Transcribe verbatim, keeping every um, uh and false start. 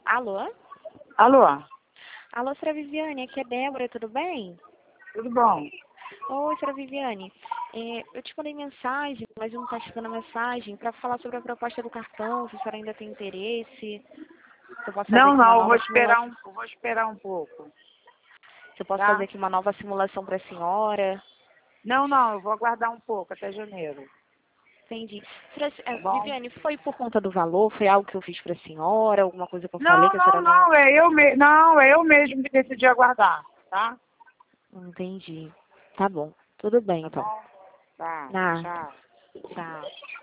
Alô? Alô, Alô, senhora Viviane, aqui é Débora, tudo bem? tudo bom? Oi, senhora Viviane. É, eu te mandei mensagem, mas não está chegando a mensagem, para falar sobre a proposta do cartão, se a senhora ainda tem interesse. Se eu posso fazer Não, aqui uma não, eu vou nova esperar simulação. um, eu vou esperar um pouco, Se eu posso fazer tá? aqui uma nova simulação para a senhora. Não, não, eu vou aguardar um pouco, até janeiro, Entendi. Senhora, tá é, bom? Viviane, foi por conta do valor? Foi algo que eu fiz para a senhora? Alguma coisa que eu falei Não, que a não, senhora não... não, é eu, me... não, é eu mesmo que decidi aguardar, tá? Entendi. Tá bom. Tudo bem, Tá então. bom? Tá, Ah, tchau. tchau.